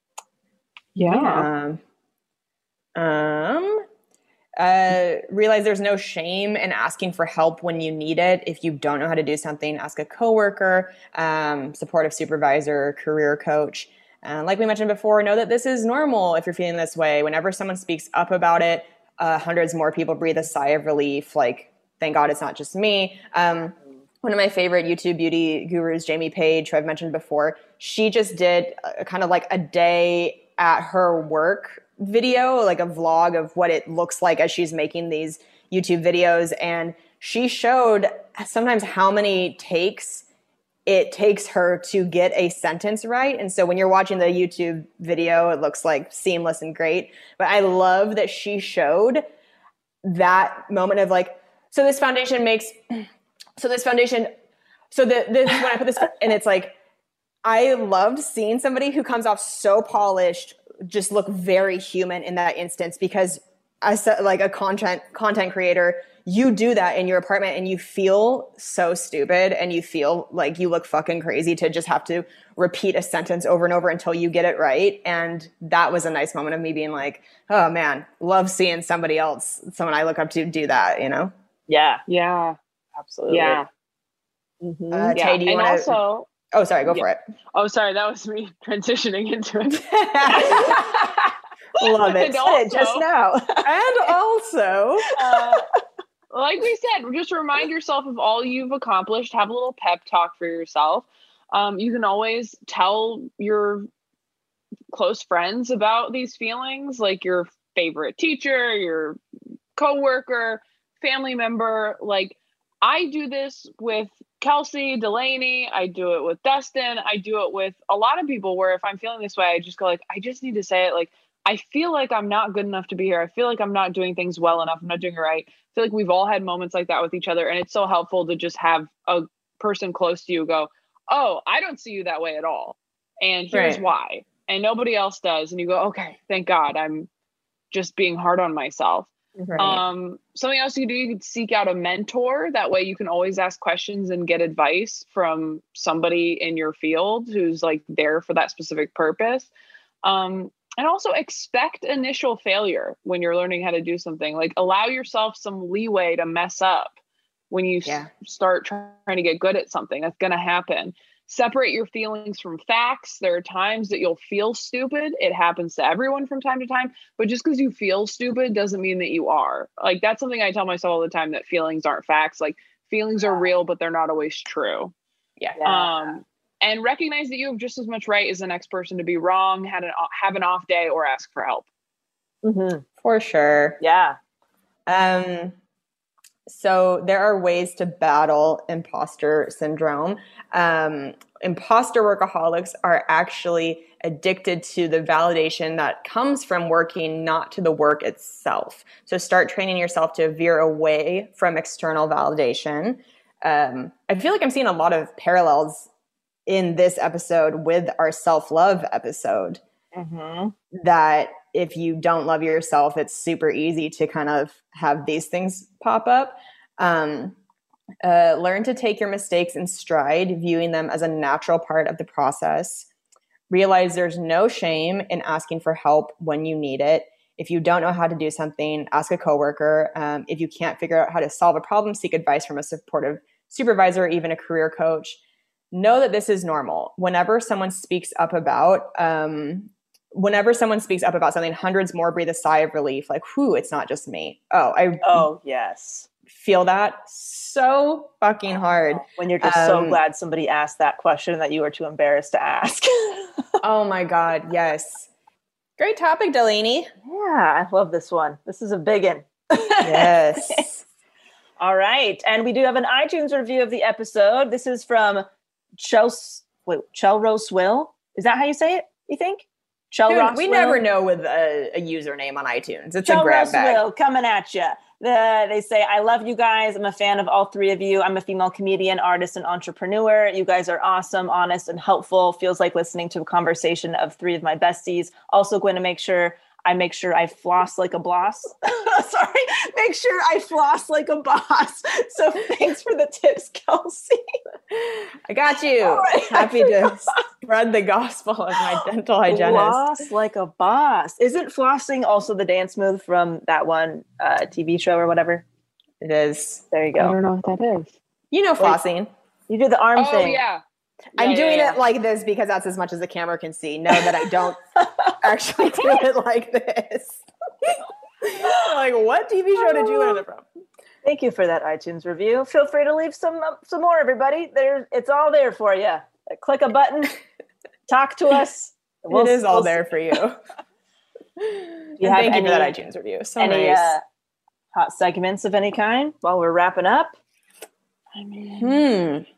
Yeah. Um, um, uh, realize there's no shame in asking for help when you need it. If you don't know how to do something, ask a coworker, um, supportive supervisor, career coach. Uh, like we mentioned before, know that this is normal if you're feeling this way. Whenever someone speaks up about it, uh, hundreds more people breathe a sigh of relief. Like, thank God it's not just me. Um, one of my favorite YouTube beauty gurus, Jamie Page, who I've mentioned before, she just did a, kind of like a day at her work video, like a vlog of what it looks like as she's making these YouTube videos. And she showed sometimes how many takes it takes her to get a sentence right. And so when you're watching the YouTube video, it looks like seamless and great. But I love that she showed that moment of like, so this foundation makes, so this foundation, so the, this, when I put this, and it's like, I loved seeing somebody who comes off so polished, just look very human in that instance, because as like a content, content creator, you do that in your apartment and you feel so stupid and you feel like you look fucking crazy to just have to repeat a sentence over and over until you get it right. And that was a nice moment of me being like, oh man, love seeing somebody else, someone I look up to do that, you know? Yeah. Yeah. Absolutely. Yeah. Mm-hmm. Uh, yeah. Tay, do you and wanna... also, oh, sorry, go yeah. for it. Oh, sorry. That was me transitioning into it. Love it. And also, just now. And also, uh, like we said, just remind yourself of all you've accomplished. Have a little pep talk for yourself. Um, you can always tell your close friends about these feelings, like your favorite teacher, your coworker, family member. Like I do this with Kelsey, Delaney. I do it with Dustin. I do it with a lot of people where if I'm feeling this way, I just go like, I just need to say it. Like, I feel like I'm not good enough to be here. I feel like I'm not doing things well enough. I'm not doing it right. I feel like we've all had moments like that with each other. And it's so helpful to just have a person close to you go, oh, I don't see you that way at all. And here's Right. why. And nobody else does. And you go, okay, thank God. I'm just being hard on myself. right. Um, something else you can do, you can seek out a mentor. That way you can always ask questions and get advice from somebody in your field who's like there for that specific purpose. Um, and also expect initial failure when you're learning how to do something. Like allow yourself some leeway to mess up when you Yeah. s- start trying to get good at something. That's going to happen. Separate your feelings from facts. There are times that you'll feel stupid. It happens to everyone from time to time, but just because you feel stupid doesn't mean that you are. Like that's something I tell myself all the time, that feelings aren't facts. Like feelings are real, but they're not always true. Yeah. Um, and recognize that you have just as much right as the next person to be wrong, had an, have an off day, or ask for help. Mm-hmm. For sure. Yeah. Um, so there are ways to battle imposter syndrome. Um, imposter workaholics are actually addicted to the validation that comes from working, not to the work itself. So start training yourself to veer away from external validation. Um, I feel like I'm seeing a lot of parallels in this episode with our self-love episode, mm-hmm. that if you don't love yourself, it's super easy to kind of have these things pop up. Um, uh, learn to take your mistakes in stride, viewing them as a natural part of the process. Realize there's no shame in asking for help when you need it. If you don't know how to do something, ask a coworker. Um, if you can't figure out how to solve a problem, seek advice from a supportive supervisor or even a career coach. Know that this is normal. Whenever someone speaks up about, um, whenever someone speaks up about something, hundreds more breathe a sigh of relief. Like, whew, it's not just me. Oh, I oh yes, feel that so fucking hard. When you're just um, so glad somebody asked that question that you were too embarrassed to ask. Oh my God, yes. Great topic, Delaney. Yeah, I love this one. This is a big one. Yes. All right, and we do have an iTunes review of the episode. This is from Chels. Wait, Chel Rosewell. Is that how you say it? You think? Chel Dude, Rosewell? We never know with a, a username on iTunes. It's Chel a grab Rosewell bag. Coming at you. The, they say, I love you guys. I'm a fan of all three of you. I'm a female comedian, artist, and entrepreneur. You guys are awesome, honest, and helpful. Feels like listening to a conversation of three of my besties. Also going to make sure I make sure I floss like a boss. Sorry. Make sure I floss like a boss. So thanks for the tips, Kelsey. I got you. Right. Happy to spread the gospel of my dental hygienist. Floss like a boss. Isn't flossing also the dance move from that one uh, T V show or whatever? It is. There you go. I don't know what that is. You know flossing. Like, you do the arm oh, thing. yeah. I'm yeah, doing yeah, yeah. it like this because that's as much as the camera can see. Know that I don't actually do it like this. Like, what T V show did you learn it from? Thank you for that iTunes review. Feel free to leave some uh, some more, everybody. There, it's all there for you. Uh, click a button, talk to us. We'll, it is all we'll there for you. you have thank any, you for that iTunes review. So any nice. uh, hot segments of any kind while we're wrapping up? I mean, hmm.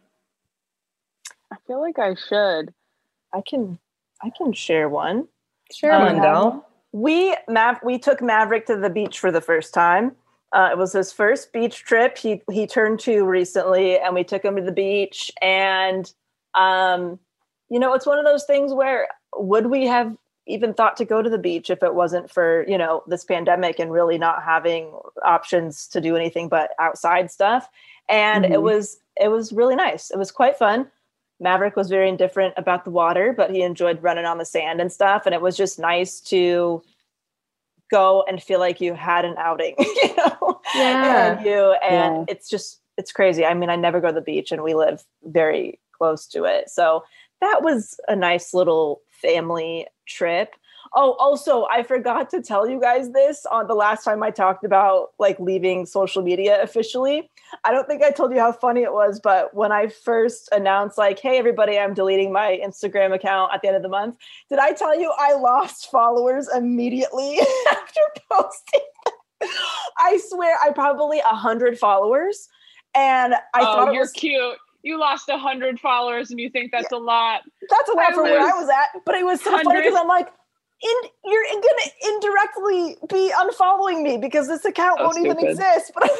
I feel like I should. I can, I can share one. Sure, um, Lindo. We Mav- we took Maverick to the beach for the first time. Uh, it was his first beach trip. He he turned two recently, and we took him to the beach. And um, you know, it's one of those things where would we have even thought to go to the beach if it wasn't for, you know, this pandemic and really not having options to do anything but outside stuff. And mm-hmm. it was it was really nice. It was quite fun. Maverick was very indifferent about the water, but he enjoyed running on the sand and stuff. And it was just nice to go and feel like you had an outing, you know? Yeah. And you, and yeah. it's just, it's crazy. I mean, I never go to the beach and we live very close to it. So that was a nice little family trip. Oh, also, I forgot to tell you guys this on the last time I talked about like leaving social media officially. I don't think I told you how funny it was, but when I first announced like, hey, everybody, I'm deleting my Instagram account at the end of the month. Did I tell you I lost followers immediately after posting? I swear I probably a hundred followers. And I oh, thought it you're was cute. You lost a hundred followers and you think that's yeah. a lot. That's a lot I for where I was at. But it was so funny because I'm like, In, you're going to indirectly be unfollowing me because this account so won't stupid. even exist. But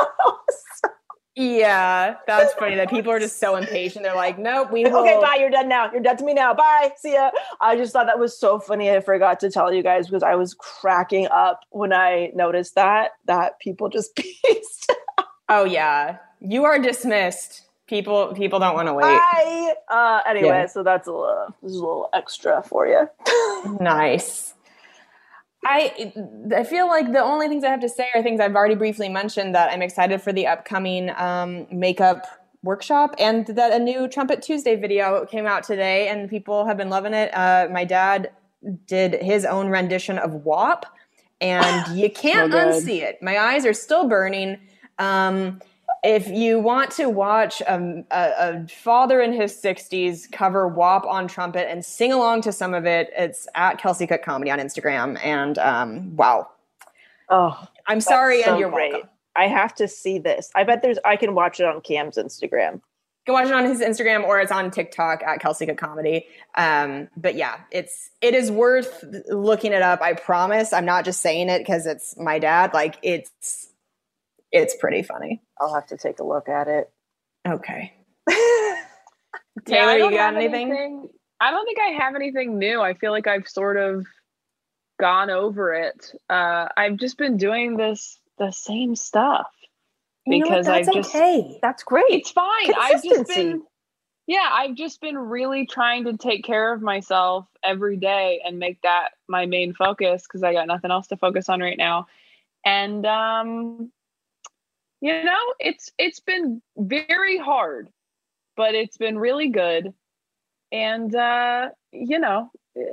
yeah, that's funny that people are just so impatient. They're like, nope, we like, will. okay, bye. You're dead now. You're dead to me now. Bye. See ya. I just thought that was so funny. I forgot to tell you guys because I was cracking up when I noticed that, that people just pieced. Oh, yeah. You are dismissed. People people don't want to wait. Bye. Uh, anyway, Yeah. so that's a little, this is a little extra for you. Nice. I I feel like the only things I have to say are things I've already briefly mentioned, that I'm excited for the upcoming um, makeup workshop, and that a new Trumpet Tuesday video came out today and people have been loving it. Uh, my dad did his own rendition of W A P and you can't Oh, good. unsee it. My eyes are still burning. Um, if you want to watch um, a, a father in his sixties cover W A P on trumpet and sing along to some of it, it's at Kelsey Cook Comedy on Instagram. And um, wow. Oh, I'm sorry, so and you're great. welcome. I have to see this. I bet there's, I can watch it on Cam's Instagram. You can watch it on his Instagram or it's on TikTok at Kelsey Cook Comedy. Um, but yeah, it's, it is worth looking it up. I promise. I'm not just saying it because it's my dad. Like it's, it's pretty funny. I'll have to take a look at it. Okay. Taylor, yeah, I don't you got have anything? anything? I don't think I have anything new. I feel like I've sort of gone over it. Uh, I've just been doing this the same stuff You know what? because That's I've just okay. That's great. it's fine. I've just Consistency. been yeah, I've just been really trying to take care of myself every day and make that my main focus because I got nothing else to focus on right now. And um, you know, it's it's been very hard, but it's been really good. And uh, you know,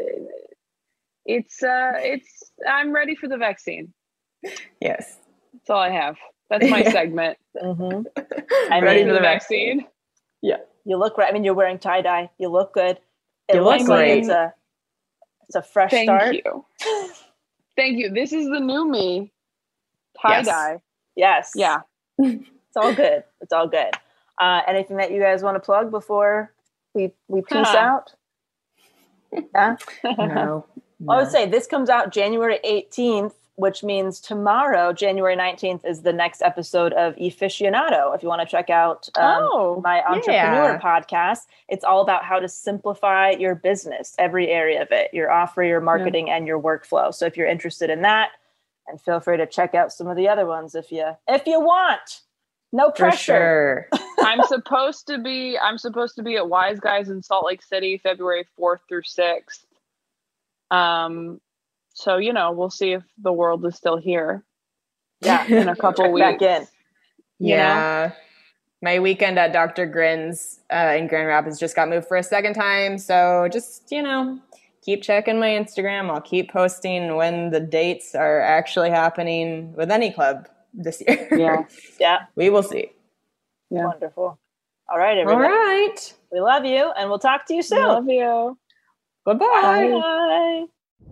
it's uh, it's I'm ready for the vaccine. Yes. That's all I have. That's my segment. Mm-hmm. I'm ready for the vaccine. Yeah. You look right. I mean, you're wearing tie dye. You look good. It You look looks like great. it's a it's a fresh Thank start. you. Thank you. This is the new me. Tie Yes. dye. Yes. Yeah. It's all good. It's all good. Uh, anything that you guys want to plug before we we peace Huh. out? Yeah. No. I would say this comes out January eighteenth, which means tomorrow, January nineteenth, is the next episode of Efficionado. If you want to check out um, Oh, my entrepreneur yeah. podcast, it's all about how to simplify your business, every area of it, your offer, your marketing, and your workflow. So if you're interested in that, and feel free to check out some of the other ones if you if you want. No For pressure. sure. I'm supposed to be I'm supposed to be at Wise Guys in Salt Lake City, February fourth through sixth. Um so you know, we'll see if the world is still here. Yeah, in a couple check weeks. back in. You Yeah. My weekend at Doctor Grin's uh, in Grand Rapids just got moved for a second time. So just, you know, keep checking my Instagram. I'll keep posting when the dates are actually happening with any club this year. Yeah. Yeah. We will see. Yeah. Wonderful. All right, All everybody. right. We love you, and we'll talk to you soon. Love you. Goodbye. Bye.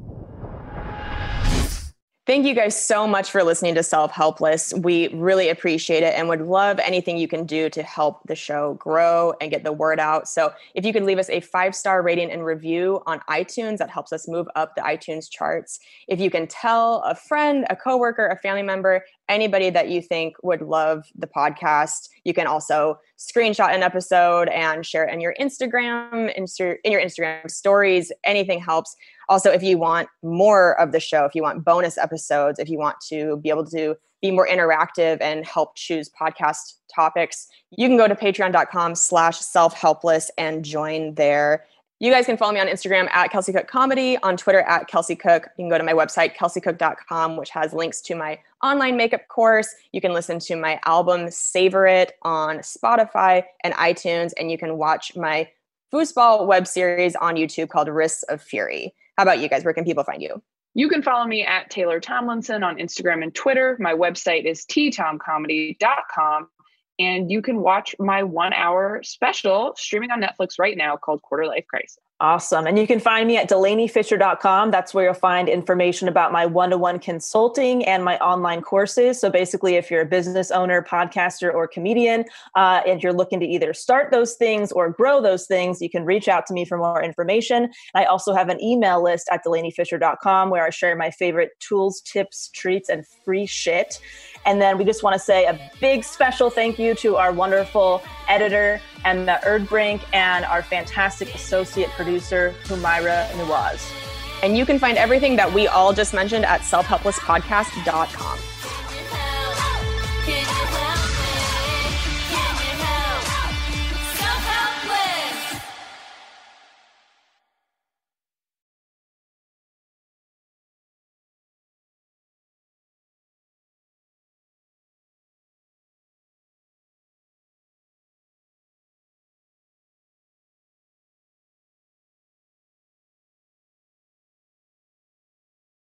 Thank you guys so much for listening to Self Helpless. We really appreciate it and would love anything you can do to help the show grow and get the word out. So if you could leave us a five-star rating and review on iTunes, that helps us move up the iTunes charts. If you can tell a friend, a coworker, a family member, anybody that you think would love the podcast, you can also screenshot an episode and share it in your Instagram, insert in your Instagram stories. Anything helps. Also, if you want more of the show, if you want bonus episodes, if you want to be able to be more interactive and help choose podcast topics, you can go to patreon.com slash self-helpless and join there. You guys can follow me on Instagram at Kelsey Cook Comedy, on Twitter at Kelsey Cook. You can go to my website, kelsey cook dot com, which has links to my online makeup course. You can listen to my album, Savor It, on Spotify and iTunes, and you can watch my foosball web series on YouTube called Wrists of Fury. How about you guys? Where can people find you? You can follow me at Taylor Tomlinson on Instagram and Twitter. My website is t tom comedy dot com. And you can watch my one hour special streaming on Netflix right now called Quarter Life Crisis. Awesome. And you can find me at delaney fisher dot com. That's where you'll find information about my one-to-one consulting and my online courses. So basically, if you're a business owner, podcaster, or comedian, uh, and you're looking to either start those things or grow those things, you can reach out to me for more information. I also have an email list at delaney fisher dot com where I share my favorite tools, tips, treats, and free shit. And then we just want to say a big special thank you to our wonderful editor, Emma Erdbrink, and our fantastic associate producer, Humaira Nawaz. And you can find everything that we all just mentioned at self helpless podcast dot com.